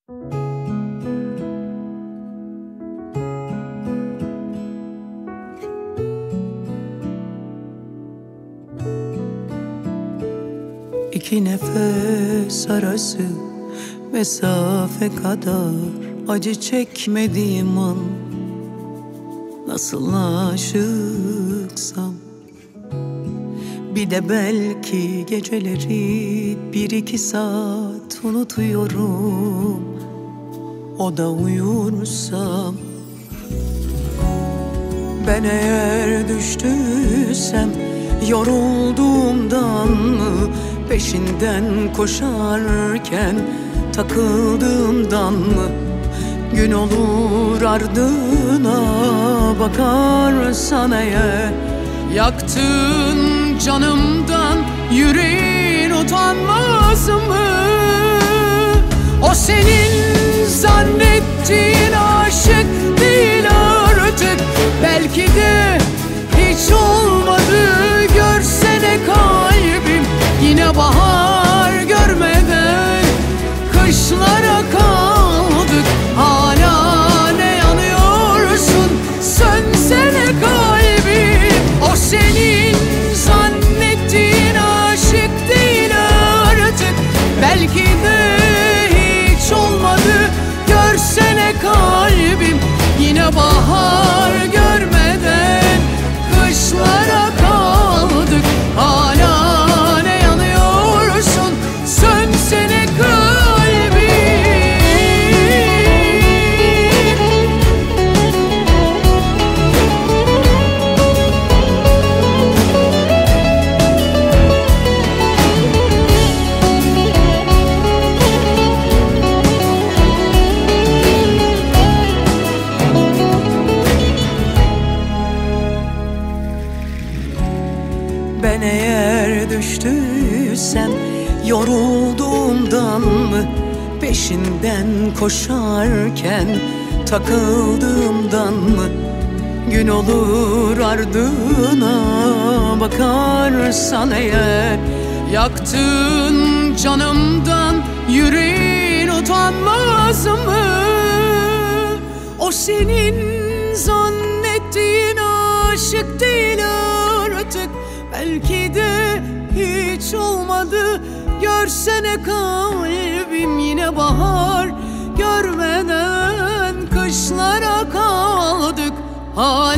İki nefes arası mesafe kadar acı çekmediğim an, nasıl aşıksam. Bir de belki geceleri 1-2 saat unutuyorum, o da uyursam. Ben eğer düştüysem yorulduğumdan mı, peşinden koşarken takıldığımdan mı? Gün olur ardına bakarsan eğer, yaktın canımdan yüreğin utanmaz mı? O senin zannettiğin aşık değil artık. Belki de hiç olmadı, görsene kalbim yine bahar görmeden kışlara kaldık. Hala ne yanıyorsun, sönsene kalbim. O senin zannettiğin aşık değil artık. Belki de hiç olmadı, görsene kalbim yine bahar görmeden kışlara kaldık. Hala ne yanıyorsun, sönsene kalbim. Ben eğer düştüysem yorulduğumdan mı, peşinden koşarken takıldığımdan mı? Gün olur ardına bakarsan eğer, yaktın canımdan yüreğin utanmaz mı? O senin zannettiğin aşık değil artık. Belki de hiç olmadı, görsene kalbim yine bahar görmeden kışlara kaldık. Hala